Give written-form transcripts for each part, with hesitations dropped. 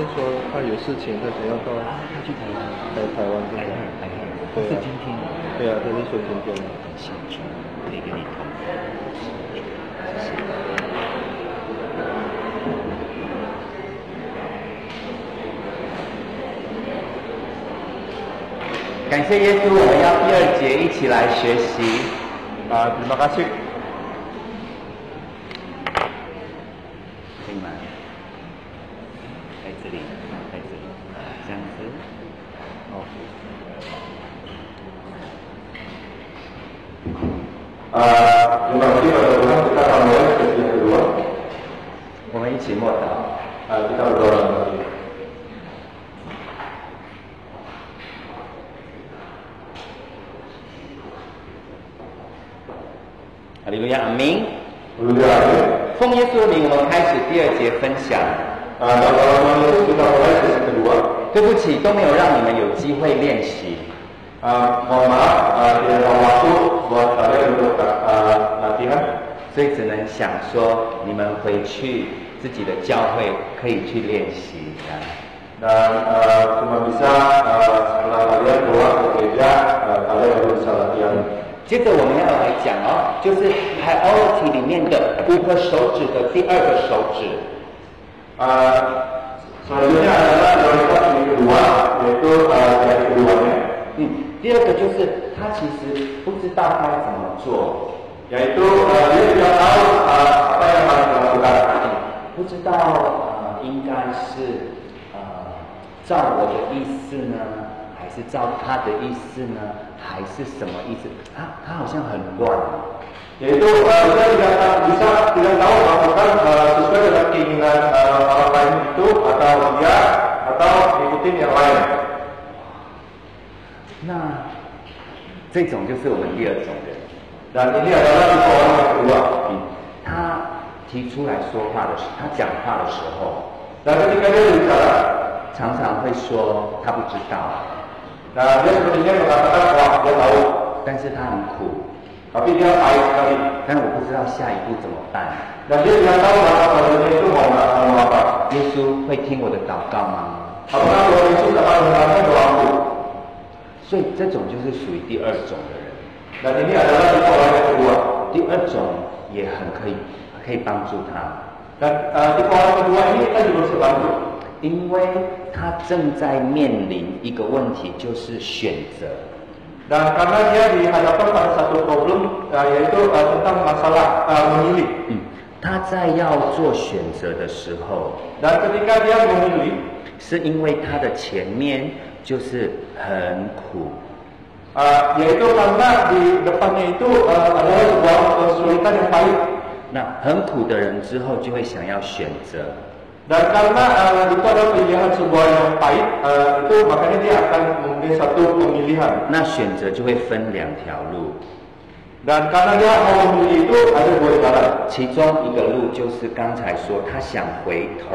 说他有事情，他想要到他去台湾， 台湾这边。 对啊，是今天。 对啊，他是说今天。 很幸福，可以跟你同行。谢谢。感谢耶稣，我们要第二节一起来学习。 terima kasih。 可以吗？在这里，在这里，这样子。哦。 terima kasih pada Tuhan kita akan mulai sesi yang kedua. 我们一起默祷。 kita berdoa lagi. Haleluya, amin. Haleluya, amin. 奉耶稣的名，我们开始第二节分享。 dalam nama Yesus kita mulai sesi kedua. 对不起，都没有让你们有机会练习。 mohon maaf, tidak ada waktu buat kalian untuk latihan. 所以只能想说，你们回去自己的教会可以去练习。 Dan cuma bisa setelah kalian keluar ke gereja, kalian baru bisa latihan. 接着我们要来讲就是 priority 里面的5个手指的第2个手指。 selanjutnya adalah prioritas yang kedua, yaitu jari keduanya. 第二个就是他其实不知道该怎么做， yaitu dia tidak tahu apa yang harus dilakukan. 不知道应该是照我的意思呢，还是照他的意思呢，还是什么意思？他好像很乱。 yaitu dia tidak tahu melakukan sesuai dengan keinginan orang lain itu atau dia atau ikutin yang lain. 那这种就是我们第2种人。 dan ini adalah tipe orang yang kedua. 他提出来说话的时候，他讲话的时候， dan ketika dia berbicara, 常常会说他不知道。 dan dia sepertinya mengatakan wah dia tahu, 但是他很苦， tapi dia pahit sekali. 但我不知道下一步怎么办。 dan dia tidak tahu selanjutnya itu mau apa. 耶稣会听我的祷告吗？ apakah Tuhan Yesus akan mendengarkan doaku? 所以这种就是属于第2种的人。 dan ini adalah tipe orang yang kedua. 第2种也很可以帮助他。 dan tipe orang kedua ini kita juga bisa bantu. 因为他正在面临一个问题，就是选择。 dan karena dia dihadapkan pada satu problem, yaitu tentang masalah memilih. 他在要做选择的时候， dan ketika dia memilih, 是因为他的前面就是很苦。 yaitu karena di depannya itu adalah sebuah kesulitan yang pahit. 那很苦的人之后就会想要选择。 dan karena itu adalah pilihan sebuah yang pahit, itu makanya dia akan memilih satu pemilihan. 那选择就会分2条路。 dan karena dia mau memilih itu ada 2 jalan. 其中一个路就是刚才说他想回头。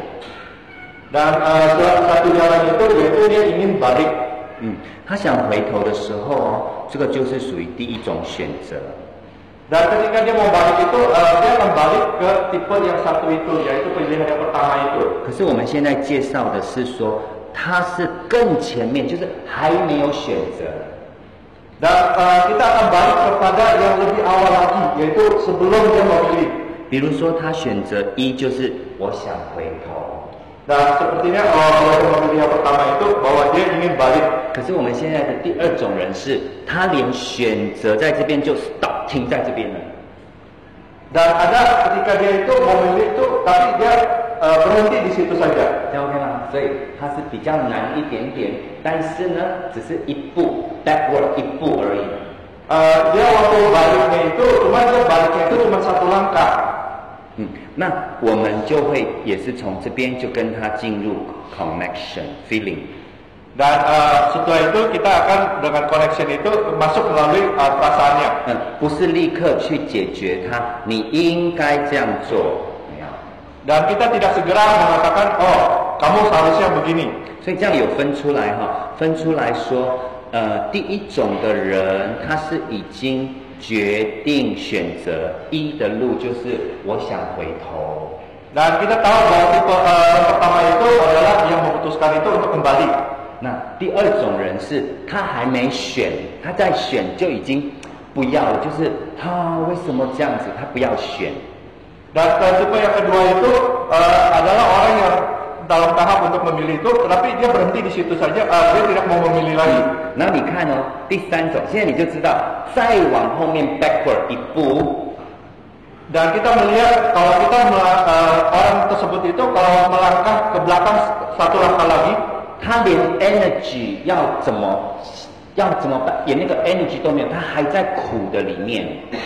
dan satu jalan itu yaitu dia ingin balik. 他想回头的时候这个就是属于第1种选择。 dan ketika dia mau balik itu, dia akan balik ke tipe yang satu itu, yaitu pilihan yang pertama itu. 可是我们现在介绍的是说，他是更前面，就是还没有选择。 dan kita akan balik kepada yang lebih awal lagi, yaitu sebelum dia memilih. 比如说，他选择1就是我想回头。 dan sepertinya kalau dia memilih yang pertama itu bahwa dia ingin balik. 可是我们现在的第2种人是，他连选择在这边就 stop 停在这边了。 dan ada ketika dia itu memilih itu, tapi dia berhenti di situ saja. 这样 OK 吗？所以它是比较难一点点，但是呢，只是一步 backward 一步而已。 dia waktu baliknya itu, cuma dia baliknya itu cuma 1 langkah. 那我们就会也是从这边就跟他进入 connection feeling。 dan setelah itu kita akan dengan connection itu masuk melalui perasaannya. 不是立刻去解决它，你应该这样做。 dan kita tidak segera mengatakan, oh kamu seharusnya begini. 所以这样有分出来分出来说，第1种的人他是已经决定选择1的路，就是我想回头。 Dan kita tahu bahwa tipe pertama itu adalah yang memutuskan itu untuk kembali. 那第二种人是他还没选，他在选就已经不要了，就是为什么这样子？他不要选。 Dan tipe yang kedua itu adalah orang yang dalam tahap untuk memilih itu, tetapi dia berhenti di situ saja, dia tidak mau memilih lagi. 然后你看哦，第三种，现在你就知道，再往后面 backward 一步。 Dan kita melihat kalau kita orang tersebut itu kalau melangkah ke belakang satu langkah lagi, 他连 energy 要怎么办，连那个 energy 都没有，他还在苦的里面。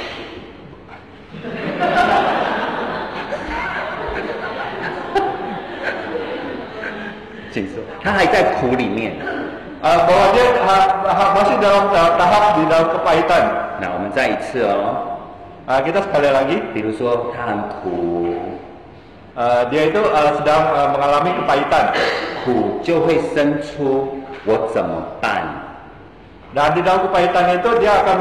请说，他还在苦里面。 bahwa dia masih dalam tahap di dalam kepahitan. 那我们再一次哦。 kita sekali lagi. 比如说他很苦， dia itu sedang mengalami kepahitan. 苦就会生出我怎么办？ Dan di dalam kepahitan itu dia akan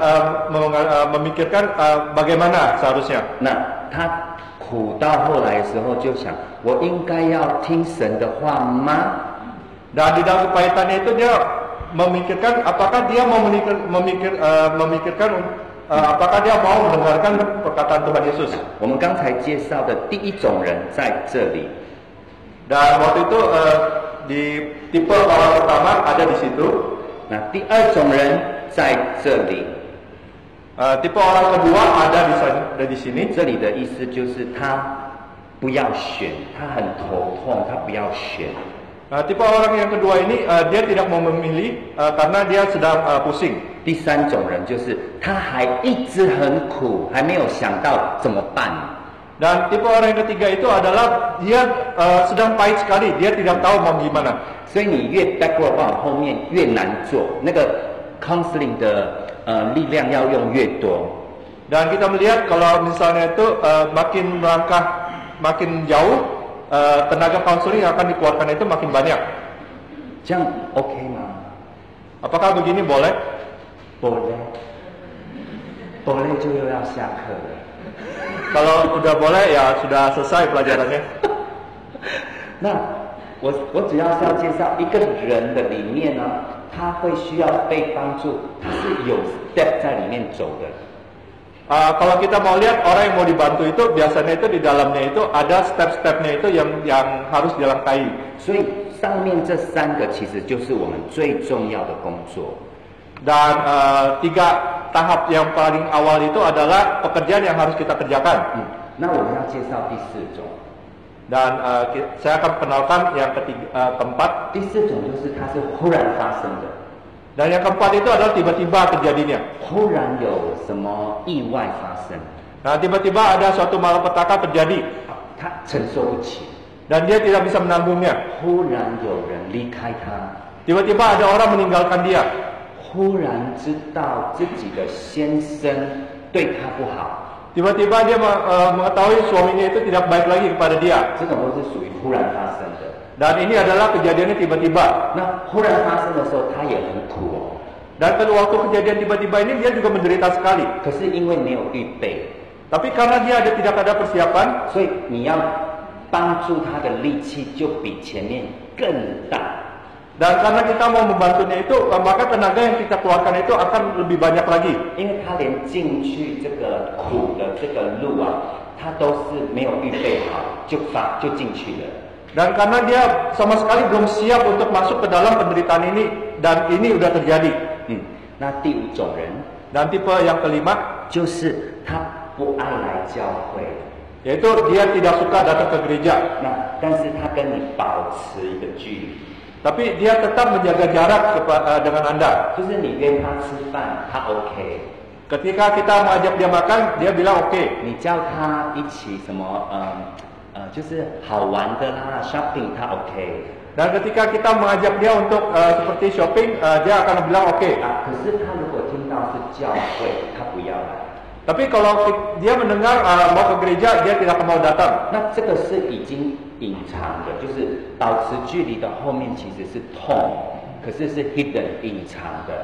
memikirkan bagaimana seharusnya. 那他苦到后来的时候就想，我应该要听神的话吗？ Dan di dalam kepahitannya itu dia memikirkan apakah dia mau memikirkan apakah dia mau mendengarkan perkataan Tuhan Yesus. 我们刚才介绍的第一种人在这里。 Dan waktu itu di tipe orang pertama ada di situ. 那第二种人在这里。 tipe orang kedua ada di sini. 这里的意思就是他不要选，他很头痛，他不要选。 tipe orang yang kedua ini dia tidak mau memilih karena dia sedang pusing. 第三种人就是他还一直很苦，还没有想到怎么办。 Dan tipe orang yang ketiga itu adalah dia sedang pahit sekali, dia tidak tahu mau gimana. 所以你越 backward 往后面越难做，那个 counseling 的力量要用越多。 Dan kita melihat kalau misalnya itu makin melangkah makin jauh, tenaga counseling yang akan dikeluarkan itu makin banyak. 这样 OK 吗？ Apakah begini boleh? boleh， boleh 就又要下课了。 Kalau udah boleh ya sudah selesai pelajarannya. 那我主要是要介绍一个人的里面呢，他会需要被帮助，他是有 step 在里面走的。 Kalau kita mau lihat orang yang mau dibantu itu biasanya itu di dalamnya itu ada step-stepnya itu yang harus dilangkahi. 所以上面这三个其实就是我们最重要的工作。 Dan 3 tahap yang paling awal itu adalah pekerjaan yang harus kita kerjakan. 那我们要介绍第四种。 Dan saya akan kenalkan yang keempat. 第四种就是它是忽然发生的。 Dan yang keempat itu adalah tiba-tiba terjadinya. 忽然有什么意外发生， Nah, tiba-tiba ada suatu malapetaka terjadi. 他承受不起。 Dan dia tidak bisa menanggungnya. 忽然有人离开他， Tiba-tiba ada orang meninggalkan dia. 忽然知道自己的先生对他不好， Tiba-tiba dia mengetahui suaminya itu tidak baik lagi kepada dia. 这种都是属于忽然发生的。 Dan ini adalah kejadiannya tiba-tiba. 那忽然发生的时候，他也很苦哦。 Dan pada waktu kejadian tiba-tiba ini dia juga menderita sekali. 可是因为没有预备， Tapi karena dia tidak ada persiapan, 所以你要帮助他的力气就比前面更大。 dan karena kita mau membantunya itu, maka tenaga yang kita keluarkan itu akan lebih banyak lagi. 因为他连进去这个苦的这个路啊，他都是没有预备好就进去了。 Dan karena dia sama sekali belum siap untuk masuk ke dalam penderitaan ini, dan ini udah terjadi. 那第五种人 Dan tipe yang kelima, 就是他不爱来教会， yaitu dia tidak suka datang ke gereja. 但是他跟你保持一个距离， Tapi dia tetap menjaga jarak dengan Anda. 就是你约他吃饭，他 OK， Ketika kita mengajak dia makan, dia bilang oke. 你叫他一起什么就是好玩的啦 shopping， 他 OK。 Dan ketika kita mengajak dia untuk seperti shopping, dia akan bilang oke. 可是他如果听到是教会，他不要来。 Tapi kalau dia mendengar mau ke gereja, dia tidak mau datang. 那这个是已经隐藏的，就是保持距离的后面其实是痛，可是是 hidden 隐藏的。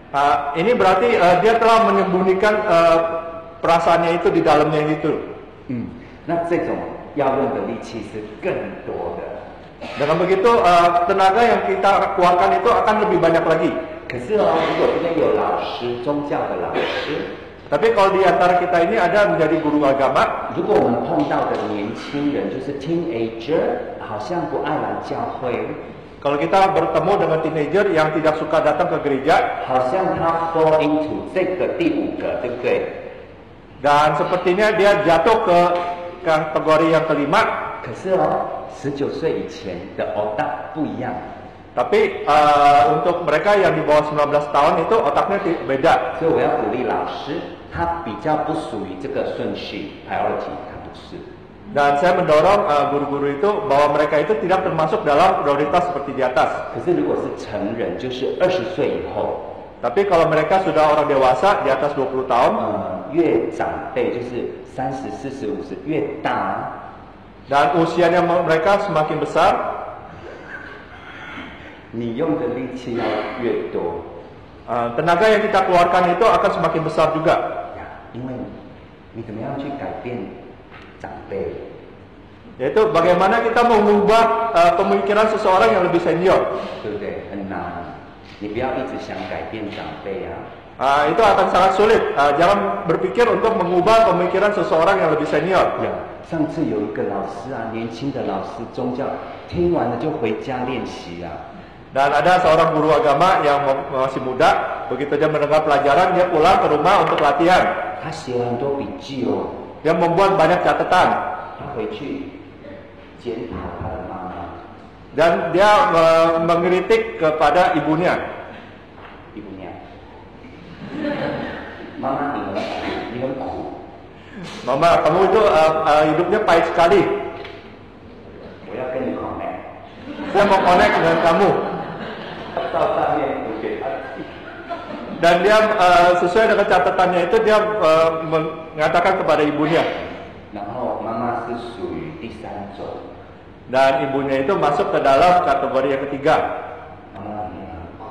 Ini berarti dia telah menyembunyikan perasaannya itu di dalamnya itu. 那这种要用的力气是更多的。 Dengan begitu tenaga yang kita keluarkan itu akan lebih banyak lagi. 可是哦，如果这边有老师，宗教的老师， Tapi kalau di antara kita ini ada menjadi guru agama, 如果我们碰到的年轻人就是 teenager， 好像不爱来教会， kalau kita bertemu dengan teenager yang tidak suka datang ke gereja, 好像他 fall into 这个第5个，对不对？ dan sepertinya dia jatuh ke kategori yang kelima. 可是哦，19岁以前的otak不一样。 Tapi untuk mereka yang di bawah 19 tahun itu otaknya beda. 所以我要鼓励老师，他比较不属于这个顺序 priority， 他不是。 Dan saya mendorong guru-guru itu bahwa mereka itu tidak termasuk dalam prioritas seperti di atas. 可是如果是成人，就是20岁以后， Tapi kalau mereka sudah orang dewasa di atas 20 tahun, 越长辈就是30、40、50，越大。 dan usianya mereka semakin besar, 你用的力气要越多， tenaga yang kita keluarkan itu akan semakin besar juga. 因为你怎么样去改变长辈？ Yaitu bagaimana kita mengubah pemikiran seseorang yang lebih senior. 对不对？很难，你不要一直想改变长辈啊。 Itu akan sangat sulit. Jangan berpikir untuk mengubah pemikiran seseorang yang lebih senior. 上次有一个老师啊，年轻的老师宗教，听完了就回家练习啊。 Dan ada seorang guru agama yang masih muda, begitu dia mendengar pelajaran, dia pulang ke rumah untuk latihan. 他写了很多笔记哦， Dia membuat banyak catatan. 他回去检讨他的妈妈。 Dan dia mengkritik kepada ibunya. 一姑娘，妈妈你很苦， Mama, kamu itu hidupnya pahit sekali. 我要跟你 connect。 Saya mau connect dengan kamu. 到上面我给他记。 Dan dia sesuai dengan catatannya itu dia mengatakan kepada ibunya. 然后妈妈是属于第3种， Dan ibunya itu masuk ke dalam kategori yang ketiga. 妈妈你很苦，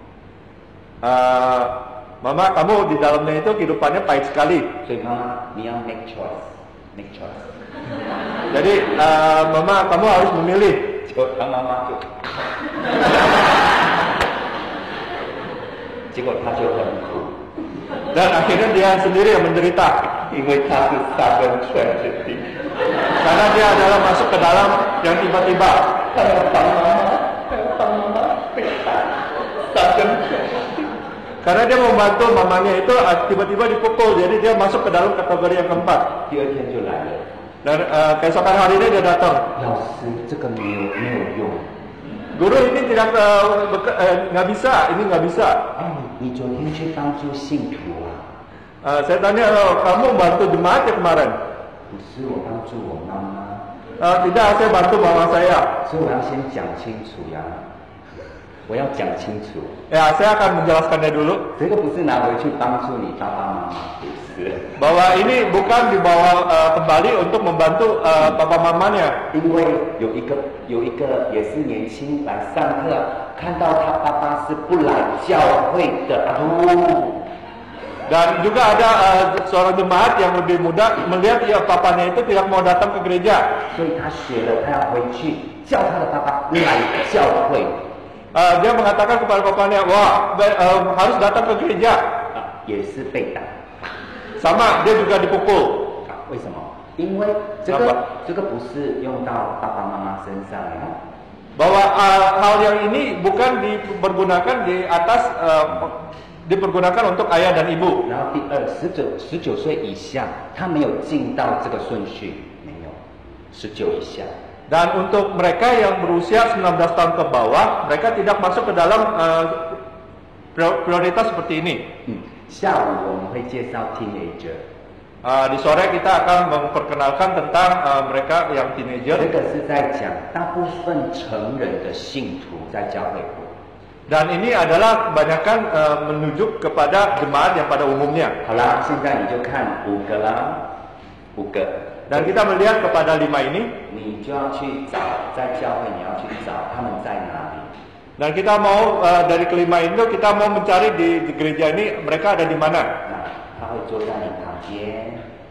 Mama, kamu di dalamnya itu kehidupannya pahit sekali. 所以妈妈你要 make choice，make choice。 Jadi Mama, kamu harus memilih. 就他妈妈就，结果他就很苦， Dan akhirnya dia sendiri yang menderita. 因为他是3分寸决定， Karena dia adalah masuk ke dalam yang tiba-tiba. 他要帮妈妈，他要帮妈妈被打，3分寸。 Karena dia membantu mamanya itu tiba-tiba dipukul. Jadi dia masuk ke dalam kategori yang keempat. 第2天就来了， Dan keesokan harinya dia datang. 老师这个没有用， Guru ini tidak nggak bisa, ini nggak bisa. 你昨天去帮助信徒啊， Saya tanya, kamu bantu jemaat ya kemarin? 不是我帮助我妈妈， Tidak, saya bantu mama saya. 所以我要先讲清楚呀，我要讲清楚。 Ya, saya akan menjelaskannya dulu. 这个不是拿回去帮助你爸爸妈妈，不是。 Bahwa ini bukan dibawa kembali untuk membantu papa mamanya. 因为有一个也是年轻来上课，看到他爸爸是不来教会的， Dan juga ada seorang jemaat yang lebih muda melihat ya papanya itu tidak mau datang ke gereja. 所以他写了，他要回去叫他的爸爸来教会。 Dia mengatakan kepada papanya, wah harus datang ke gereja. 也是被打。 Sama, dia juga dipukul. 为什么？因为这个不是用到爸爸妈妈身上呀。 Bahwa hal yang ini bukan dipergunakan di atas dipergunakan untuk ayah dan ibu. 然后第二，19岁以下，他没有进到这个顺序，没有，19以下。 Dan untuk mereka yang berusia 19 tahun ke bawah, mereka tidak masuk ke dalam prioritas seperti ini. 下午我们会介绍 teenager。 Di sore kita akan memperkenalkan tentang mereka yang teenager. 这个是在讲大部分成人的信徒在教会过。 Dan ini adalah kebanyakan menuju kepada jemaat yang pada umumnya. 好啦，现在你就看5个啦，5个。 Dan kita melihat kepada 5 ini. 你就要去找，在教会你要去找他们在哪里。 Dan kita mau dari kelima itu kita mau mencari di gereja ini mereka ada di mana. 那他会坐在你旁边。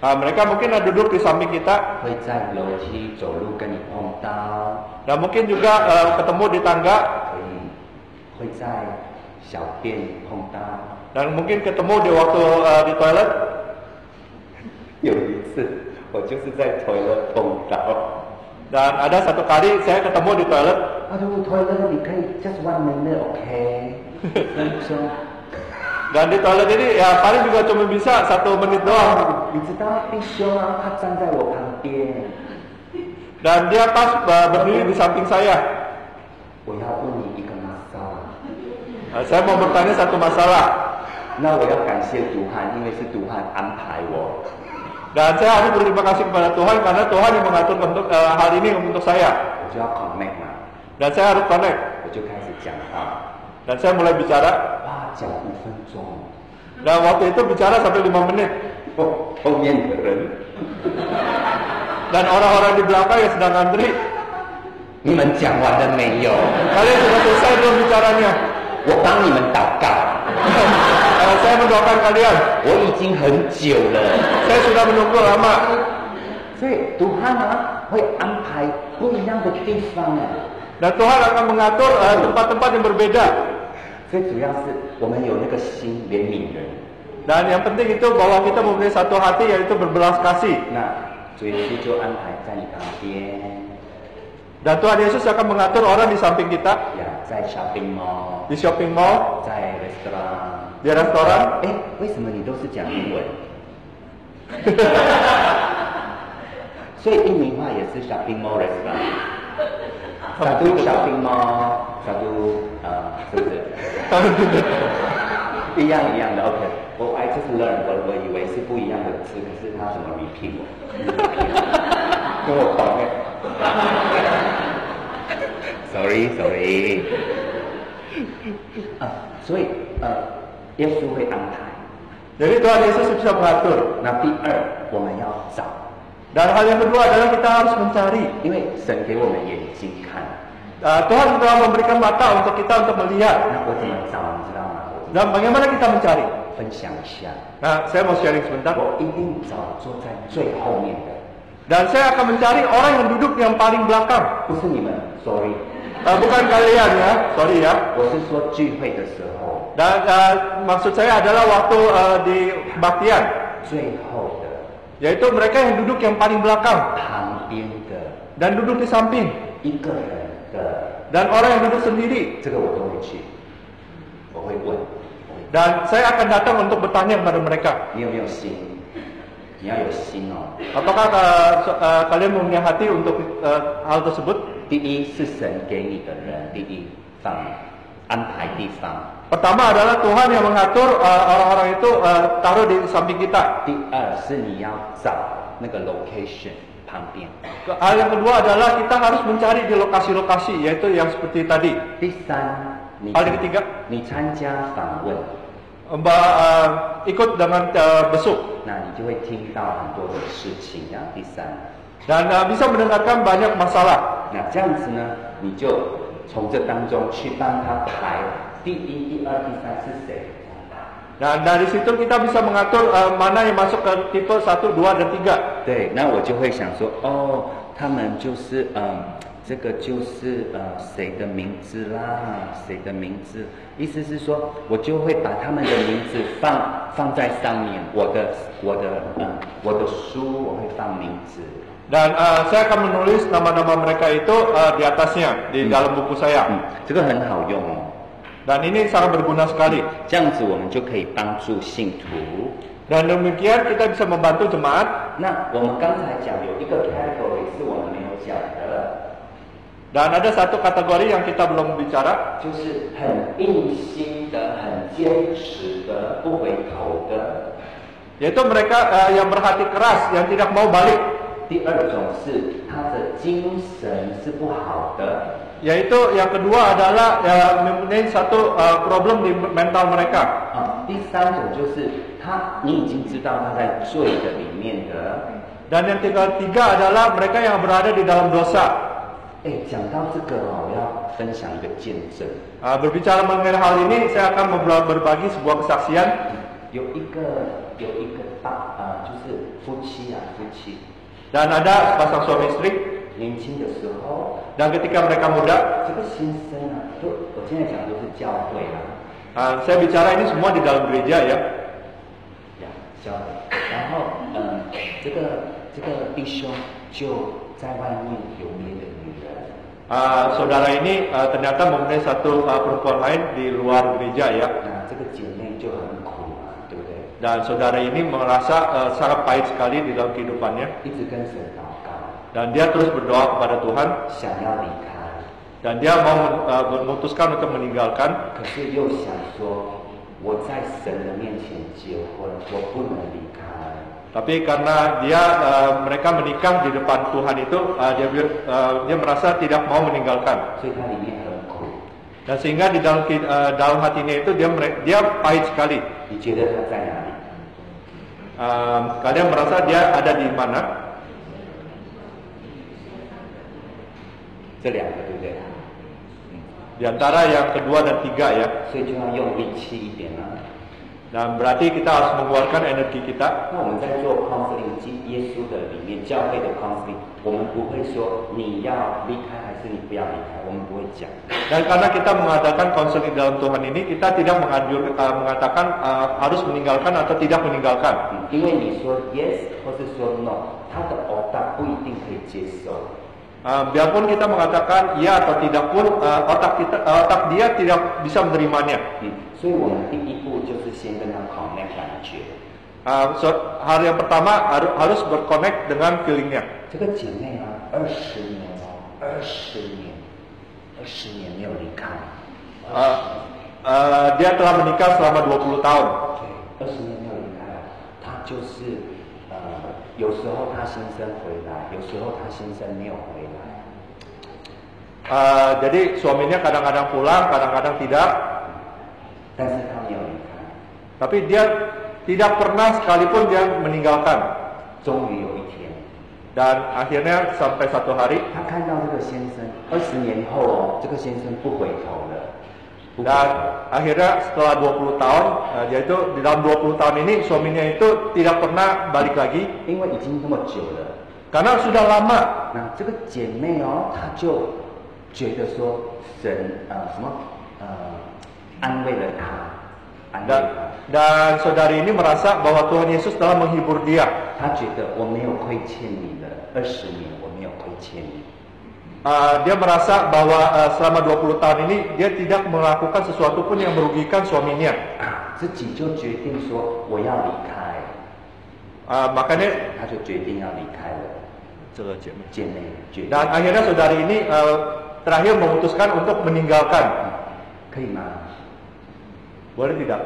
Mereka mungkin duduk di samping kita. 会在楼梯走路跟你碰到， Dan mungkin juga ketemu di tangga. 会在小便碰到。 Dan mungkin ketemu di waktu di toilet. 有一次，我就是在 toilet 碰到。 Dan ada satu kali saya ketemu di toilet. Aduh, toilet 你可以 just 1 minute, okay? 1分钟。 Dan di toilet ini ya paling juga cuma bisa 1 menit doang. 你知道弟兄啊，他站在我旁边。 Dan dia pas berdiri di samping saya. 我要问你一个masalah。 Saya mau bertanya satu masalah. 那我要感谢督翰，因为是督翰安排我。 Dan saya harus berterima kasih kepada Tuhan karena Tuhan yang mengatur untuk hal ini untuk saya. 我就要 connect 嘛， Dan saya harus connect. 我就开始讲话。 Dan saya mulai bicara. 哇，讲5分钟。 Dan waktu itu bicara sampai 5 menit. 后面的人， Dan orang-orang di belakang yang sedang antri. 你们讲完了没有？ Kalian sudah selesai belum bicaranya? 我帮你们祷告。 Saya mendoakan kalian. 我已经很久了。 Saya sudah menunggu lama. 所以督翰啊，会安排不一样的地方啊。 Dan Tuhan akan mengatur tempat-tempat yang berbeda. 最主要是我们有那个心怜悯人。 Dan yang penting itu bahwa kita mempunyai satu hati yaitu berbelas kasih. 那主耶稣就安排在你旁边， Dan Tuhan Yesus akan mengatur orang di samping kita. 呀，在 shopping mall， Di shopping mall, 在 restaurant。 di restoran. 哎，为什么你都是讲英文？所以印尼话也是 shopping mall restaurant。satu shopping mall， satu 是不是？一样的 ，OK。我 I just learn， 我以为是不一样的字，可是他怎么 repeat 我？跟我懂Sorry。所以耶稣会安排。 Jadi Tuhan Yesus bisa mengatur. 那第二，我们要找， Dan hal yang kedua adalah kita harus mencari. 因为神给我们眼睛看。 Tuhan telah memberikan mata untuk kita untuk melihat. 那我怎么找，你知道吗？ Dan bagaimana kita mencari? 分享一下。 Nah, saya mau sharing sebentar. 我一定找坐在最后面的， Dan saya akan mencari orang yang duduk yang paling belakang. 不是你们 ，sorry， Bukan kalian ya, sorry ya. 我是说聚会的时候 Dan maksud saya adalah waktu di kebaktian, 最后的 yaitu mereka yang duduk yang paling belakang 旁边的 dan duduk di samping, 一个人的， dan orang yang duduk sendiri. 这个我都会去，我会问， Dan saya akan datang untuk bertanya kepada mereka. 你有没有心？你要有心哦。 Apakah kalian mempunyai hati untuk hal tersebut? 第一是神给你的人，第一安排地方。 Pertama adalah Tuhan yang mengatur orang-orang itu taruh di samping kita. 第二是你要找那个 location 旁边。 Hal yang kedua adalah kita harus mencari di lokasi-lokasi, yaitu yang seperti tadi. 第三，你 Hal yang ketiga, 你参加访问， ikut dengan besuk 那你就会听到很多的事情。然后第三， dan bisa mendengarkan banyak masalah. 那这样子呢，你就从这当中去帮他排第一、第二、第三是谁。 Dan dari situ kita bisa mengatur mana yang masuk ke tipe 1, 2, dan 3. 对，那我就会想说，哦，他们就是这个就是谁的名字啦，谁的名字？意思是说，我就会把他们的名字放在上面，我的书我会放名字。 Dan saya akan menulis nama-nama mereka itu di atasnya, di dalam buku saya. 这个很好用哦。 Dan ini sangat berguna sekali. 这样子我们就可以帮助信徒。 Dan demikian kita bisa membantu jemaat. 那我们刚才讲有一个 category 是我们没有讲的， Dan ada satu kategori yang kita belum bicara, 就是很硬心的、很坚持的、不回头的。 yaitu mereka yang berhati keras, yang tidak mau balik. 第二种是他的精神是不好的。 Yaitu yang kedua adalah mempunyai satu problem di mental mereka. 第三种就是你已经知道他在罪的里面的。 Dan yang ketiga adalah mereka yang berada di dalam dosa. 讲到这个我要分享一个见证。 Berbicara mengenai hal ini, saya akan berbagi sebuah kesaksian. 有一个就是夫妻啊，夫妻。 Dan ada sepasang suami istri. 年轻的时候， Dan ketika mereka muda, 这个先生啊，我现在讲的都是教会啊， saya bicara ini semua di dalam gereja ya. 教会。然后这个弟兄就在外面有别的女人。 saudara ini ternyata mempunyai satu perempuan lain di luar gereja ya. 那这个姐妹就很苦嘛，对不对？ Dan saudara ini merasa sangat pahit sekali di dalam kehidupannya. 一直跟神祷告， Dan dia terus berdoa kepada Tuhan. 想要离开， Dan dia mau memutuskan untuk meninggalkan. 可是又想说，我在神的面前结婚，我不能离开。 Tapi karena mereka menikah di depan Tuhan itu, dia merasa tidak mau meninggalkan. 所以他里面很苦。 Dan sehingga di dalam hatinya itu dia pahit sekali. 你觉得他在哪里？ Kalian merasa dia ada di mana? 这两个对不对？ Di antara yang kedua dan tiga ya. 所以就要用力气一点啊。 Dan berarti kita harus mengeluarkan energi kita. 那我们在做 counseling 耶稣的里面，教会的 counseling， 我们不会说你要离开还是你不要离开，我们不会讲。 Dan karena kita mengadakan konseling dalam Tuhan ini, kita tidak mengatakan harus meninggalkan atau tidak meninggalkan. 因为你说 yes 或是说 no， 他的耳朵不一定可以接受。 Biarpun kita mengatakan ya atau tidak pun, otak dia tidak bisa menerimanya. 所以我们第一步就是先跟他 connect 感觉。 Hal yang pertama harus berconnect dengan feelingnya. 这个姐妹啊，20年哦，20年没有离开。 Dia telah menikah selama 20 tahun. 对，20年没有离开，她就是有时候她先生回来，有时候她先生没有回来。 Jadi suaminya kadang-kadang pulang, kadang-kadang tidak. 但是她没有离开。 Tapi dia tidak pernah sekalipun dia meninggalkan. 终于有一天， Dan akhirnya sampai satu hari, 她看到这个先生，20年后哦，这个先生不回头了。 dan akhirnya setelah 20 tahun, yaitu di dalam 20 tahun ini suaminya itu tidak pernah balik lagi. 因为已经这么久了， Karena sudah lama. 那这个姐妹哦，她就觉得说神安慰了她，安慰她。 Dan saudari ini merasa bahwa Tuhan Yesus telah menghibur dia. 她觉得我没有亏欠你了，20年我没有亏欠你。 Dia merasa bahwa selama 20 tahun ini dia tidak melakukan sesuatu pun yang merugikan suaminya. 自己就决定说我要离开， Makanya 她就决定要离开了。姐妹决定， dan akhirnya saudari ini terakhir memutuskan untuk meninggalkan. 可以吗？ Boleh tidak?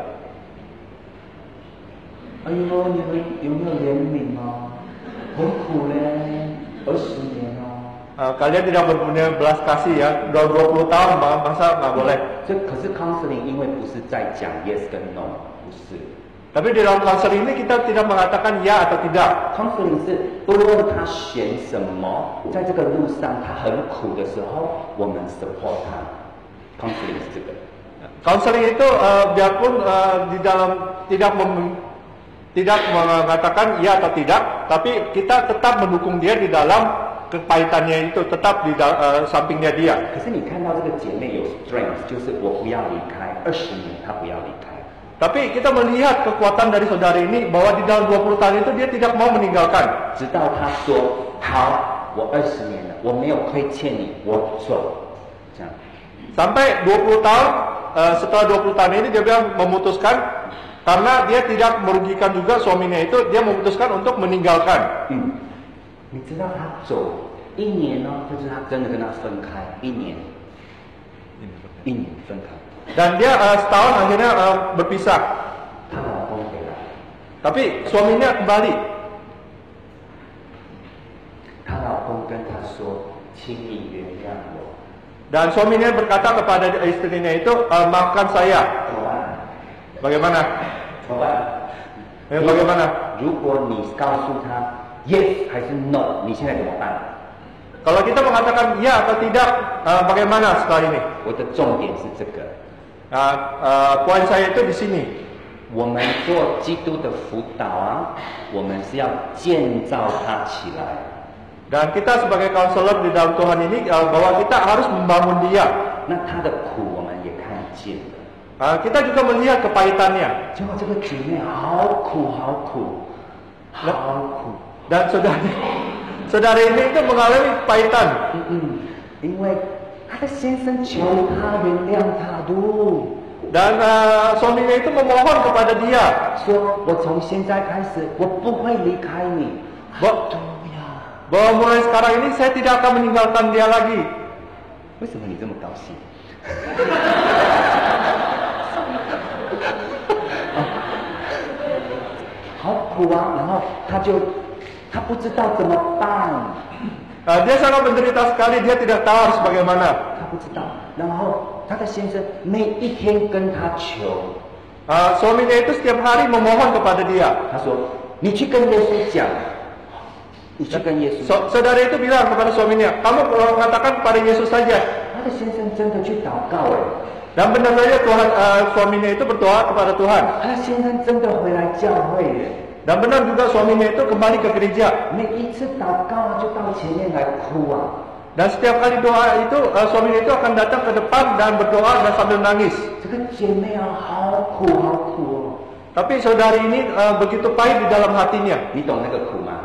哎呦，你们有没有怜悯哦？很苦嘞，20年哦。 Kalian tidak mempunyai belas kasih ya, udah 20 tahun masa nggak boleh. 可是 counseling 因为不是在讲 yes 跟 no， 不是。 Tapi di dalam konseling ini kita tidak mengatakan ya atau tidak. counseling 是不论他选什么，在这个路上他很苦的时候，我们 support 他。counseling 是这个。 Konseling itu biarpun di dalam tidak mengatakan ya atau tidak, tapi kita tetap mendukung dia di dalam kepahitannya itu, tetap di sampingnya dia. 可是你看到这个姐妹有 strength， 就是我不要离开，20年她不要离开。 Tapi kita melihat kekuatan dari saudari ini bahwa di dalam 20 tahun itu dia tidak mau meninggalkan. 直到她说好，我20年了，我没有亏欠你，我走。这样。 Sampai 20 tahun, setelah 20 tahun ini dia bilang memutuskan karena dia tidak merugikan juga suaminya itu, dia memutuskan untuk meninggalkan. 你知道他走1年哦，就是他真的跟他分开1年分开。 Dan dia setahun akhirnya berpisah. 她老公回来， Tapi suaminya kembali. 她老公跟她说：“请你原谅我。” Dan suaminya berkata kepada istrinya itu, maafkan saya. 怎么办？ Bagaimana? 怎么办？ Bagaimana? 如果你告诉他 yes 还是 no， 你现在怎么办？ Kalau kita mengatakan ya atau tidak, bagaimana setelah ini? 我的重点是这个。 Poin saya itu di sini. 我们做基督的辅导啊，我们是要建造他起来。 Dan kita sebagai konselor di dalam Tuhan ini bahwa kita harus membangun dia. 那他的苦我们也看见了。 Kita juga melihat kepahitannya. 结果这个姐妹好苦，好苦，好苦。 Dan saudari ini itu mengalami kepahitan. 因为他的先生求他原谅他的。 Dan suaminya itu memohon kepada dia. 说我从现在开始，我不会离开你。 Bahwa mulai sekarang ini saya tidak akan meninggalkan dia lagi. 为什么你这么高兴？好苦啊！然后他不知道怎么办。 Dia sangat menderita sekali, dia tidak tahu harus bagaimana. 他不知道。然后他的先生每一天跟他求。 Suaminya itu setiap hari memohon kepada dia. 他说：“你去跟耶稣讲。” 你去跟耶稣。 Saudara itu bilang kepada suaminya, kamu mengatakan kepada Yesus saja. 他的先生真的去祷告哎。 Dan benar saja suaminya itu berdoa kepada Tuhan. 他的先生真的回来教会哎。 Dan benar juga suaminya itu kembali ke gereja. 每一次祷告就到前面来哭啊。 Dan setiap kali doa itu suaminya itu akan datang ke depan dan berdoa dan sambil nangis. 这个姐妹啊，好苦好苦哦。 Tapi saudari ini begitu pahit di dalam hatinya. 你懂那个苦吗？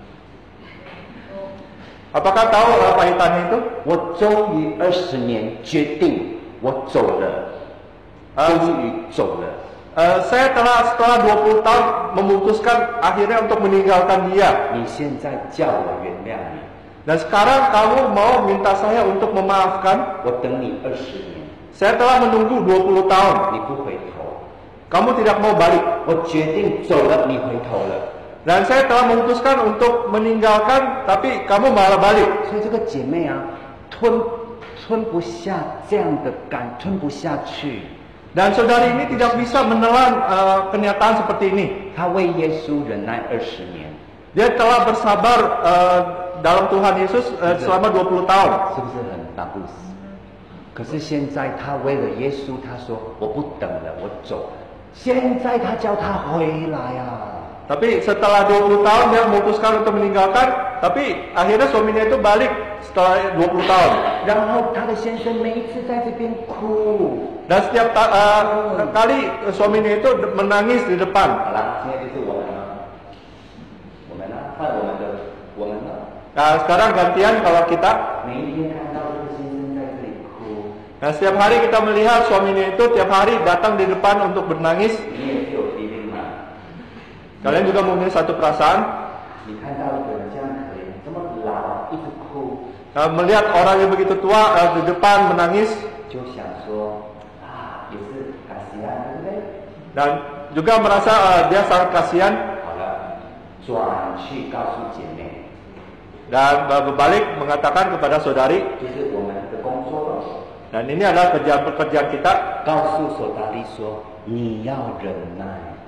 Apakah tahu pahitannya itu? 我终于20年决定我走了，终于走了。 Saya setelah 20 tahun memutuskan akhirnya untuk meninggalkan dia. 你现在叫我原谅你， Dan sekarang kamu mau minta saya untuk memaafkan? 我等你20年， Saya telah menunggu 20 tahun. 你不回头， Kamu tidak mau balik. 我决定走了，你回头了。 Dan saya telah memutuskan untuk meninggalkan, tapi kamu malah balik. 所以这个姐妹啊，吞不下这样的感，吞不下去。 Dan saudari ini tidak bisa menelan kenyataan seperti ini. 她为耶稣忍耐20年， Dia telah bersabar dalam Tuhan Yesus selama 20 tahun. 是不是很大故事？可是现在她为了耶稣，她说我不等了，我走了。现在她叫她回来啊！ Tapi setelah 20 tahun dia memutuskan untuk meninggalkan, tapi akhirnya suaminya itu balik setelah 20 tahun. 然后她的先生每一次在这边哭。 Dan setiap kali suaminya itu menangis di depan. 好了，现在就是我们了，我们呢，换我们了。 Nah, sekarang gantian kalau kita. 每一天看到这个先生在这里哭， Nah, setiap hari kita melihat suaminya itu tiap hari datang di depan untuk bernangis. 你也是有 feeling 吗？ Kalian juga mempunyai satu perasaan. 你看到一个人这样可怜，这么老，一直哭， Melihat orang yang begitu tua di depan menangis. 就想说啊，也是kasihan，对不对？ Dan juga merasa dia sangat kasihan. 好了，转去告诉姐妹， Dan berbalik mengatakan kepada saudari. 就是我们的工作了。 Dan ini adalah pekerjaan kita. 告诉索达利说，你要忍耐。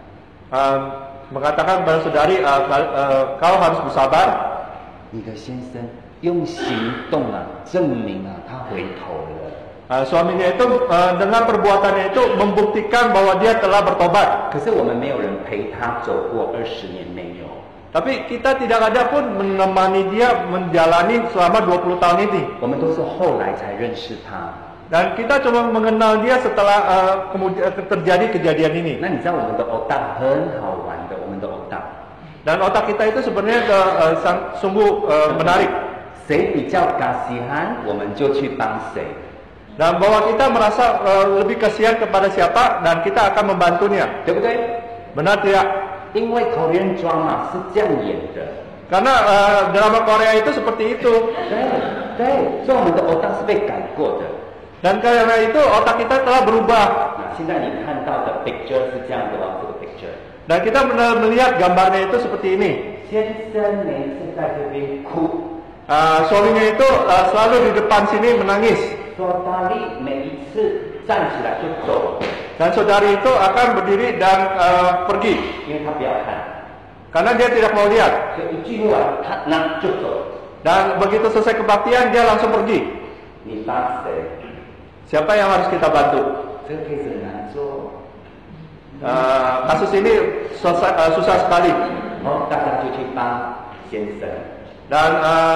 Mengatakan kepada saudari, kau harus bersabar. 你的先生用行动啊，证明啊，他回头了。 Suaminya itu dengan perbuatannya itu membuktikan bahwa dia telah bertobat. 可是我们没有人陪他走过20年，没有。 Tapi kita tidak ada pun menemani dia menjalani selama 20 tahun ini. 我们都是后来才认识他。 Dan kita cuma mengenal dia setelah kemudian terjadi kejadian ini. 那你知道我们的欧大很好玩的，我们的欧大。 Dan otak kita itu sebenarnya sungguh menarik. 谁比较kasihan，我们就去帮谁。 Dan bahwa kita merasa lebih kasihan kepada siapa dan kita akan membantunya. 对不对？ Benar tidak? 因为 Korean drama 是这样演的。 Karena drama Korea itu seperti itu. 对，所以我们的欧大是被改过的。 Dan karena itu otak kita telah berubah. 那现在你看到的 picture 是这样的哦，这个 picture。 Dan kita melihat gambarnya itu seperti ini. 先生每次在这边哭， Suaminya itu selalu di depan sini menangis. 索达利每一次站起来就走， Dan saudari itu akan berdiri dan pergi. 因为他不要看， Karena dia tidak mau lihat. 就一句话他那就走。 Dan begitu selesai kebaktian dia langsung pergi. 你帮谁？ Siapa yang harus kita bantu? 这个 case 很难做。 Kasus ini susah sekali. 大家就去帮先生， Dan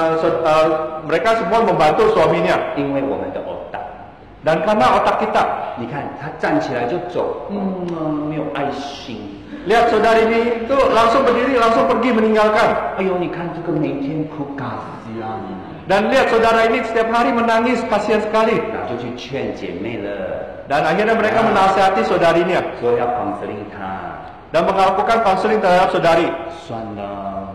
mereka semua membantu suaminya. 因为我们的偶大， Dan karena otak kita, 你看他站起来就走，没有爱心。 lihat saudari ini itu langsung berdiri, langsung pergi meninggalkan. 哎呦，你看这个每天哭嘎死啊！ Dan lihat saudara ini setiap hari menangis, kasihan sekali. 然后就去劝姐妹了， Dan akhirnya mereka menasihati saudarinya 说要 counseling 她。 dan melakukan konseling terhadap saudari. 算了，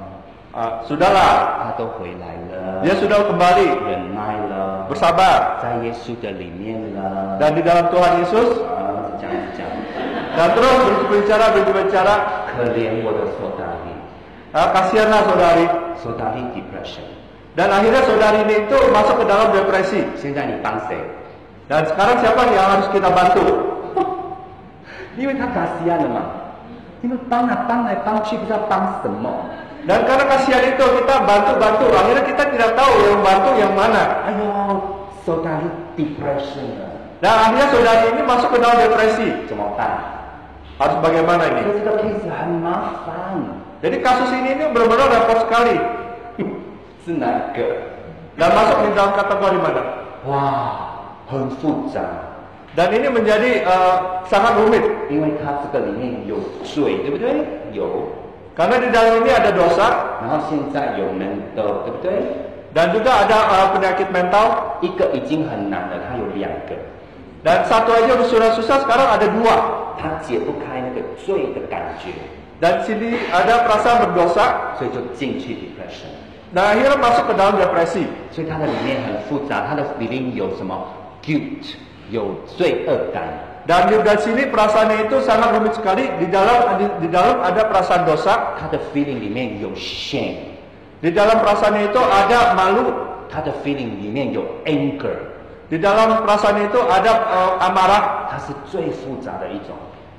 Sudahlah, 她都回来了， dia sudah kembali, 忍耐了， bersabar. 在耶稣的里面了。 Dan di dalam Tuhan Yesus, 这样子讲， dan terus berbicara. 可怜我的索达利， Kasihanlah saudari. 索达利 depression。 Dan akhirnya saudari ini itu masuk ke dalam depresi. 现在你帮谁？ Dan sekarang siapa yang harus kita bantu? 因为他嘎西安了嘛，因为帮来帮去，不知道帮什么。 Dan karena kasihan itu kita bantu, akhirnya kita tidak tahu yang bantu yang mana. 哎呦，索达利 depression 了， Dan akhirnya saudari ini masuk ke dalam depresi. 怎么办？ Harus bagaimana 这 ini? 个 case 很麻烦， Jadi kasus ini benar-benar repot sekali. 是哪一个？ Dan masuk di dalam kategori mana? 哇，很复杂， Dan ini menjadi sangat rumit. 因为它这个里面有罪，对不对？有， Karena di dalam ini ada dosa 然后现在有mental，对不对？ dan juga ada penyakit mental. 一个已经很难了，它有两个， Dan satu aja sudah susah, sekarang ada dua. 它解不开那个罪的感觉， Dan sini ada perasaan berdosa 所以就进去 depression。 dan akhirnya masuk ke dalam depresi. 所以它的里面很复杂，它的里面有什么 guilt， 有罪恶感， Dan di sini perasaannya itu sangat rumit sekali. Di dalam ada perasaan dosa. 它的 feeling 里面有 shame， Di dalam perasaannya itu ada malu. 它的 feeling 里面有 anger， Di dalam perasaannya itu ada amarah. 它是最复杂的一种。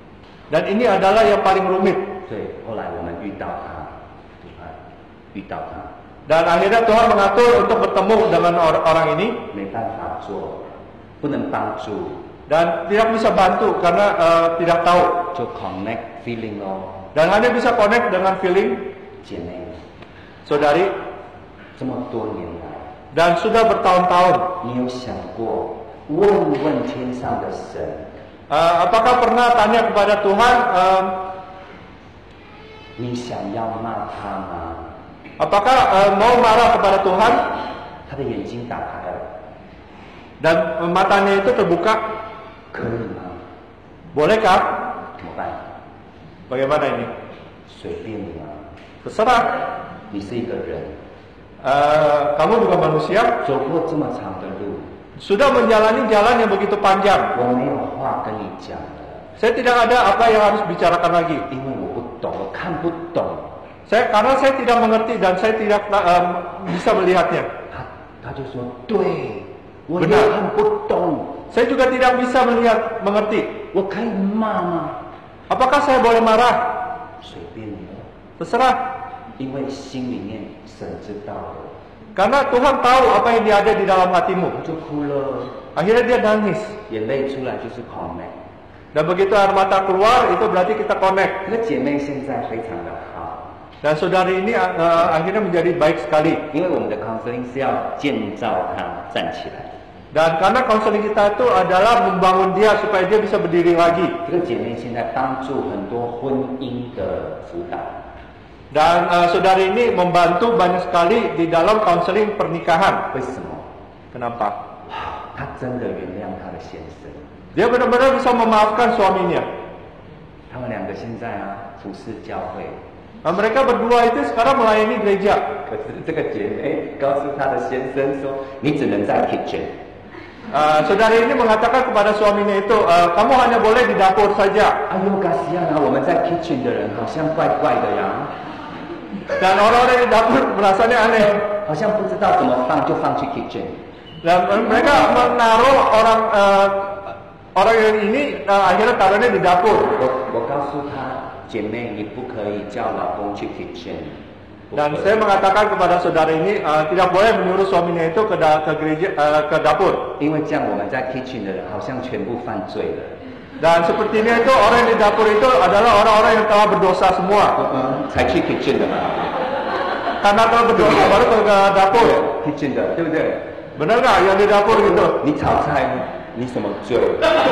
Dan ini adalah yang paling rumit. 所以后来我们遇到它，遇到它， Dan akhirnya Tuhan mengatur untuk bertemu dengan orang ini 没办法做，不能帮助， dan tidak bisa bantu karena tidak tahu. 就 connect feeling 咯。 Dan hanya bisa connect dengan feeling 姐妹， saudari. 这么多年来， Dan sudah bertahun-tahun. 你有想过问问天上的神， Apakah pernah tanya kepada Tuhan, 你想要骂他吗？ apakah mau marah kepada Tuhan? 他的眼睛打开了， Dan matanya itu terbuka. 可以吗？ Bolehkah? 怎么办？ Bagaimana ini? 随便你啊， Terserah. 你是一个人， Kamu juga manusia. 走过这么长的路， Sudah menjalani jalan yang begitu panjang. 我没有话跟你讲了， Saya tidak ada apa yang harus bicarakan lagi. 因为我不懂，我看不懂。 Karena saya tidak mengerti dan saya tidak bisa melihatnya. 他就说，对，我也 Benar 看不懂， Saya juga tidak bisa mengerti. 我可以骂吗？ Apakah saya boleh marah? 随便你了， Terserah. 因为心里面神知道了， Karena Tuhan tahu apa yang ada di dalam hatimu. 我就哭了， Akhirnya dia nangis. 眼泪出来就是 connect。 Dan begitu air mata keluar, itu berarti kita connect. 这个姐妹现在非常的好， Dan saudari ini akhirnya menjadi baik sekali. 因为我们的 counseling 是要建造她站起来。 Dan karena konseling kita itu adalah membangun dia supaya dia bisa berdiri lagi. 这个姐妹现在帮助很多婚姻的辅导， Dan saudari ini membantu banyak sekali di dalam konseling pernikahan. 为什么？ Kenapa? 她真的原谅她的先生， Dia benar-benar bisa memaafkan suaminya. 他们两个现在服侍教会。 Nah, mereka berdua itu sekarang melayani gereja. 可是这个姐妹告诉她的先生说：“你只能在 kitchen。” Saudari ini mengatakan kepada suaminya itu, kamu hanya boleh di dapur saja. 哎呦，kasihan我们在 kitchen 的人好像怪怪的呀， Dan orang-orang di dapur merasanya aneh. 好像不知道怎么放就放去 kitchen。 Dan mereka menaruh orang yang ini akhirnya taruhnya di dapur. 我告诉她，姐妹，你不可以叫老公去 kitchen。 Dan saya mengatakan kepada saudara ini tidak boleh menyuruh suaminya itu ke gereja ke dapur. 因为这样我们在 kitchen 的人好像全部犯罪了。 Dan sepertinya itu orang yang di dapur itu adalah orang-orang yang telah berdosa semua. 才去 kitchen 的嘛， Karena telah berdosa baru ke dapur. kitchen 的，对不对？ Benar nggak yang di dapur gitu? 你炒菜，你什么罪？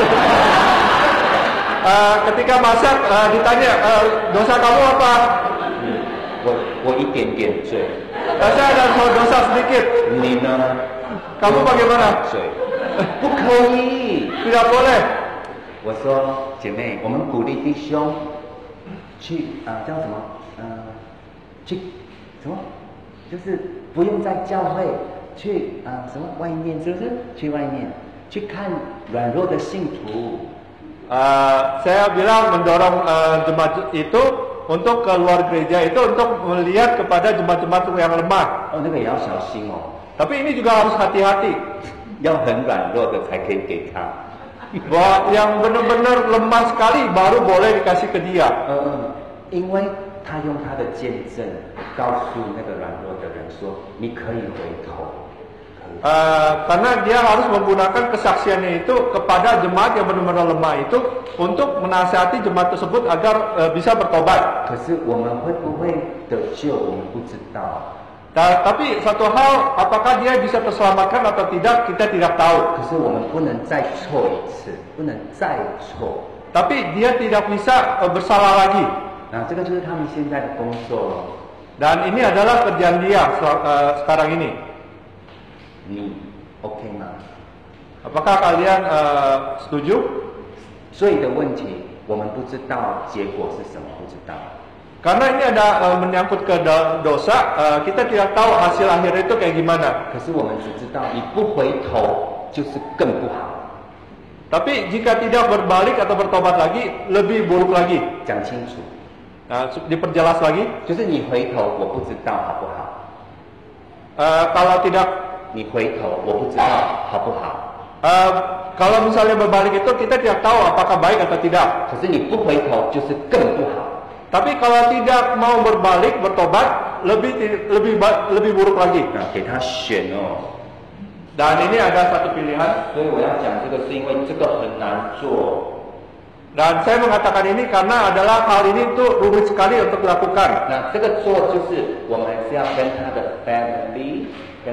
Ketika masak ditanya dosa kamu apa? 我一点点罪， Saya ada dosa sedikit. 你呢？ Kamu bagaimana? 罪，不可以。 Tidak boleh. 我说姐妹，我们鼓励弟兄去叫什么？去什么？就是不用在教会去什么外面，是不是？去外面去看软弱的信徒。 Saya bilang mendorong jemaat itu untuk keluar gereja itu untuk melihat kepada jemaat-jemaat yang lemah. 哦，那个也要小心哦， Tapi ini juga harus hati-hati. 要很软弱的才可以给他。 Bahwa yang benar-benar lemah sekali baru boleh dikasih ke dia. 因为他用他的见证告诉那个软弱的人说：“你可以回头。” Karena dia harus menggunakan kesaksiannya itu kepada jemaat yang benar-benar lemah itu untuk menasihati jemaat tersebut agar bisa bertobat. 可是我们会不会得救，我们不知道。 Tapi satu hal, apakah dia bisa terselamatkan atau tidak, kita tidak tahu. 可是我们不能再错一次，不能再错。 Tapi dia tidak bisa bersalah lagi. 那这个就是他们现在的工作咯。 Dan ini adalah kerjaan dia sekarang ini. 你 OK 吗？ Apakah kalian setuju? 罪的问题，我们不知道结果是什么，不知道。 Karena ini ada menyangkut ke dosa, kita tidak tahu hasil akhirnya itu kayak gimana. 可是我们只知道，你不回头就是更不好。 Tapi jika tidak berbalik atau bertobat lagi, lebih buruk lagi. 讲清楚， Diperjelas lagi. 就是你回头，我不知道好不好？ Kalau tidak, 你回头，我不知道好不好？ kalau misalnya berbalik itu kita tidak tahu apakah baik atau tidak. 可是你不回头就是更不好。 Tapi kalau tidak mau berbalik, bertobat, lebih buruk lagi. 那给他选哦。 Dan ini ada satu pilihan. 所以我要讲这个，是因为这个很难做。 Dan saya mengatakan ini karena adalah hal ini tuh rumit sekali untuk dilakukan. 那这个做就是我们是要跟他的 family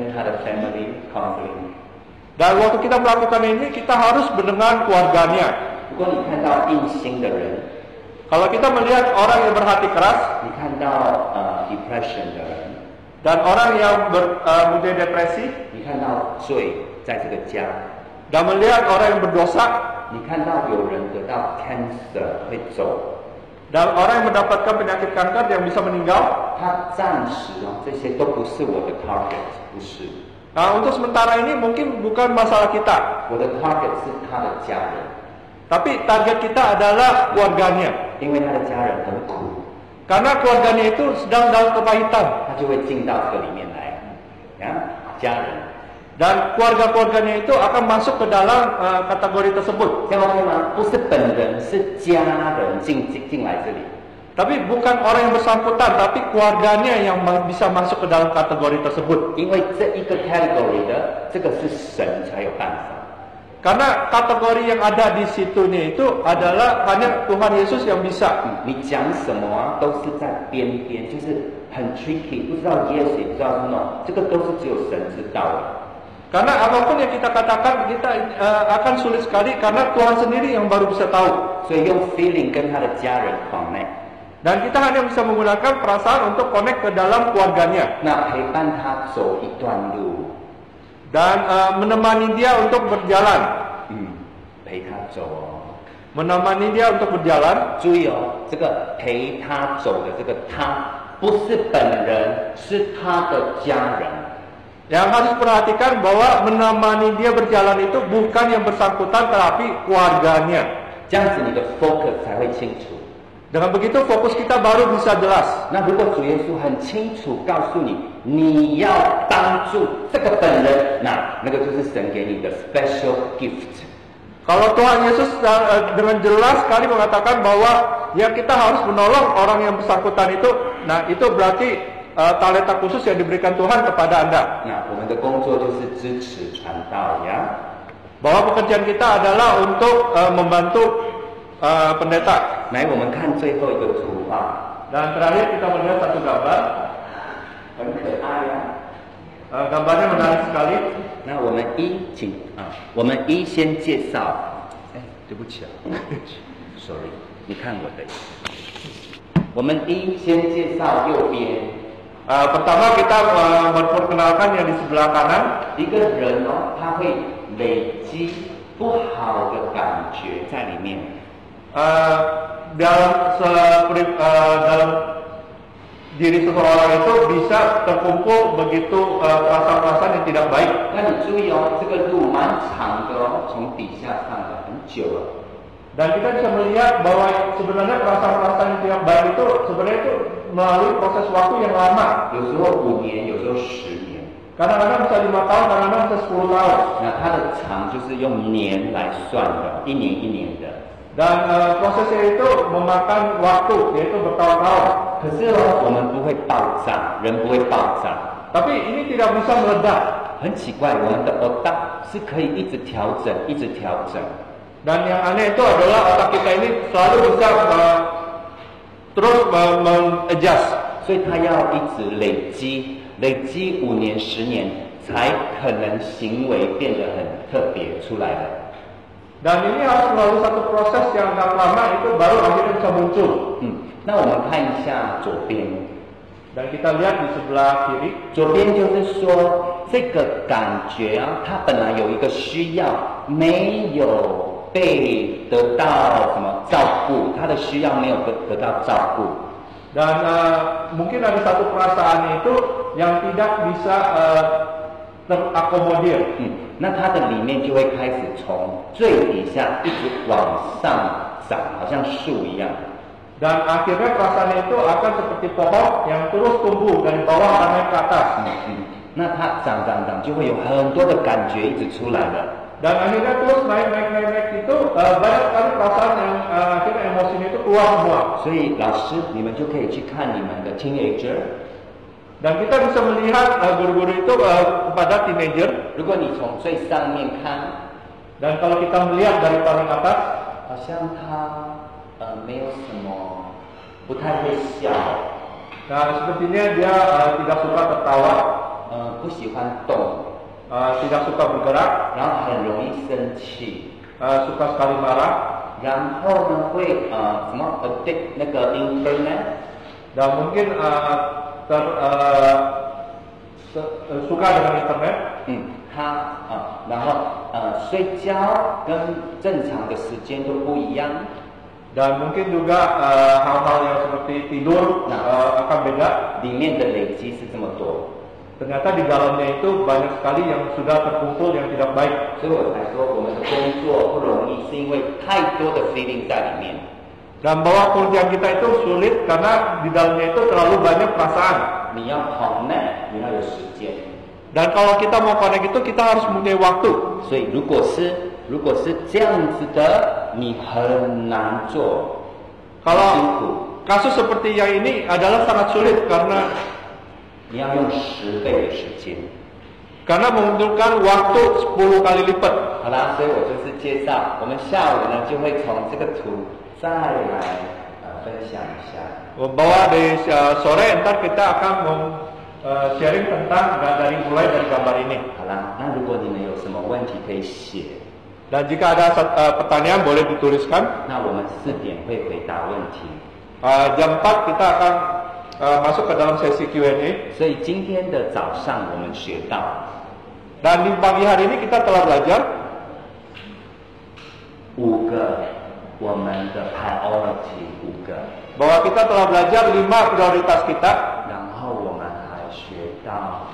counseling。 Dan waktu kita melakukan ini, kita harus dengan keluarganya. 如果你看到硬心的人， Kalau kita melihat orang yang berhati keras, 你看到depression 的人， dan orang yang mempunyai depresi, 你看到罪在这个家， dan melihat orang yang berdosa, 你看到有人得到 cancer 会走， dan orang yang mendapatkan penyakit kanker yang bisa meninggal. 他暂时这些都不是我的 target， 不是。 Nah, untuk sementara ini mungkin bukan masalah kita, 我的 target 是他的家人， tapi target kita adalah keluarganya. 因为他的家人很苦， Karena keluarganya itu sedang dalam kepahitan, 他就会进到这个里面来，家人， dan keluarga-keluarganya itu akan masuk ke dalam kategori tersebut. 这样 OK 吗？不是本人，是家人进来这里。 Tapi bukan orang yang bersangkutan, tapi keluarganya yang bisa masuk ke dalam kategori tersebut. 因为这一个 category 的这个是神才有办法。 Karena kategori yang ada di situnya itu adalah hanya Tuhan Yesus yang bisa. 你讲什么都是在边边，就是很 tricky， 不知道 yes 也不知道 no， 这个都是只有神知道的。 Karena apapun yang kita katakan, kita akan sulit sekali karena Tuhan sendiri yang baru bisa tahu. 所以用 feeling 跟他的家人 connect。 Dan kita hanya bisa menggunakan perasaan untuk connect ke dalam keluarganya. 那陪伴他走一段路， Dan menemani dia untuk berjalan. 陪他走哦。 Menemani dia untuk berjalan. 注意哦，这个陪他走的这个他不是本人，是他的家人。 Yang harus perhatikan bahwa menemani dia berjalan itu bukan yang bersangkutan tetapi keluarganya. 这样子你的 focus 才会清楚。 Dengan begitu fokus kita baru bisa jelas. 那如果主耶稣很清楚告诉你，你要帮助这个本人，那个就是神给你的 special gift。 Kalau Tuhan Yesus dengan jelas sekali mengatakan bahwa ya kita harus menolong orang yang bersangkutan itu, nah itu berarti talenta khusus yang diberikan Tuhan kepada Anda. 那我们的工作就是支持传道呀。 Bahwa pekerjaan kita adalah untuk membantu pendeta. 来，我们看最后一个图画， Dan terakhir kita melihat satu gambar. 很可爱呀、 Gambarnya menarik sekali. 那我们请我们先介绍，哎，对不起啊，sorry， 你看我的，我们先介绍右边。 Pertama kita memperkenalkan yang di sebelah kanan. 一个人哦，他会累积不好的感觉在里面。 Dalam diri seseorang itu bisa terkumpul begitu perasaan-perasaan yang tidak baik. 那你注意哦，这个路蛮长的哦，从底下上来很久了。 Dan kita bisa melihat bahwa sebenarnya perasaan-perasaan yang tidak baik itu sebenarnya itu melalui proses waktu yang lama. 有时候5年，有时候10年。 Kadang-kadang bisa 5 tahun, kadang-kadang bisa 10 tahun. 那它的长就是用年来算的，一年一年的。 Dan prosesnya itu memakan waktu, yaitu bertahun-tahun. 可是哦，我们不会爆炸，人不会爆炸。 Tapi ini tidak bisa meledak. 很奇怪，我们的otak是可以一直调整，一直调整。 Dan yang aneh itu adalah otak kita ini selalu bisa terus mengadjust. 所以它要一直累积5年、10年，才可能行为变得很特别出来了。 Dan ini harus melalui satu proses yang agak lama itu baru akhirnya bisa muncul. 那我们看一下左边。 Dan kita lihat di sebelah kiri. 左边就是说，这个感觉啊，它本来有一个需要，没有被得到什么照顾，他的需要没有得到照顾。 Dan mungkin ada satu perasaan itu yang tidak bisa terakomodir. 那它的里面就会开始从最底下一直往上长，好像树一样。 Dan akhirnya perasaan itu akan seperti pohon yang terus tumbuh dari bawah dan naik ke atas. 那它长就会有很多的感觉一直出来了。 Dan akhirnya terus naik itu banyak sekali perasaan yang akhirnya emosinya itu keluar semua. 所以老师，你们就可以去看你们的 teenager。 Dan kita bisa melihat guru-guru itu kepada teenager. 如果你从最上面看， dan kalau kita melihat dari paling atas, 好像他没有什么，不太会笑。 nah sepertinya dia tidak suka tertawa, 不喜欢动。 tidak suka bergerak, 然后很容易生气， suka sekali marah, 然后呢会什么 addict 那个 internet， dan mungkin suka dengan internet. 然后睡觉跟正常的时间都不一样， dan mungkin juga hal-hal yang seperti tidur akan beda. 里面的累积是这么多。 Ternyata di dalamnya itu banyak sekali yang sudah terkumpul yang tidak baik. 所以我才说我们的工作不容易，是因为太多的 feeling 在里面。 Dan bahwa pekerjaan kita itu sulit karena di dalamnya itu terlalu banyak perasaan. 你要 connect， 你要有时间。 Dan kalau kita mau connect itu kita harus mempunyai waktu. 所以如果是这样子的，你很难做。 Kalau kasus seperti yang ini adalah sangat sulit karena 你要用10倍的时间。 karena membutuhkan waktu 10 kali lipat. 好啦，所以我就是介绍，我们下午呢就会从这个图再来分享一下。 Bahwa di sore ntar kita akan sharing tentang mulai dari gambar ini. 好啦，那如果你们有什么问题可以写， Dan jika ada pertanyaan boleh dituliskan. 那我们4点会回答问题。 Jam 4 kita akan masuk ke dalam sesi Q&A. 所以今天的早上我们学到， Dan di pagi hari ini kita telah belajar 5个我们的 priority 5个， bahwa kita telah belajar 5 prioritas kita. 然后我们还学到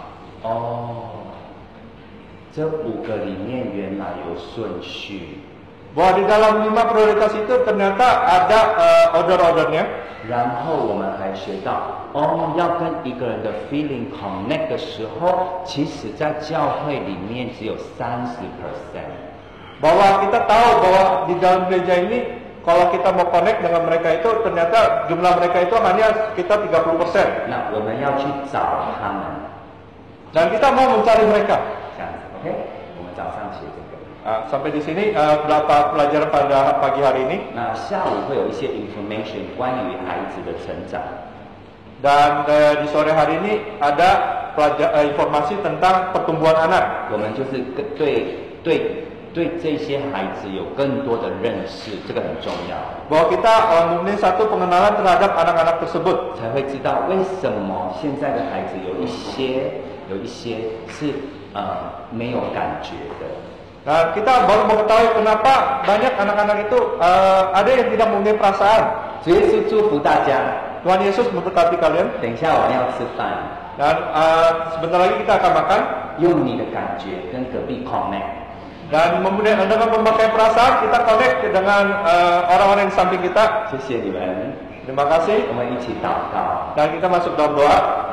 这5个里面原来有顺序。 Bahwa di dalam 5 prioritas itu ternyata ada order-ordernya. 然后我们还学到，要跟一个人的 feeling connect 的时候，其实在教会里面只有30%。 Bahwa kita tahu bahwa di dalam gereja ini kalau kita mau connect dengan mereka itu ternyata jumlah mereka itu hanya sekitar 30%. 那我们要去找他们， Dan kita mau mencari mereka. 这样子 ，OK？我们早上写这个。 Sampai di sini berapa pelajaran pada pagi hari ini. 那下午会有一些 information 关于孩子的成长。 Dan di sore hari ini ada informasi tentang pertumbuhan anak. 我们就是对这些孩子有更多的认识，这个很重要。 Bahwa kita mempunyai satu pengenalan terhadap anak-anak tersebut. 才会知道为什么现在的孩子有一些是没有感觉的。 Nah, kita baru mengetahui kenapa banyak anak-anak itu ada yang tidak mempunyai perasaan. 主耶稣祝福大家。 Tuhan Yesus memberkati kalian. 等一下我们要吃饭， Dan sebentar lagi kita akan makan. 用你的感觉跟隔壁 connect。 Dan dengan memakai perasaan kita connect dengan orang-orang di samping kita. 谢谢你们， Terima kasih. 我们一起祷告。 Dan kita masuk dalam doa.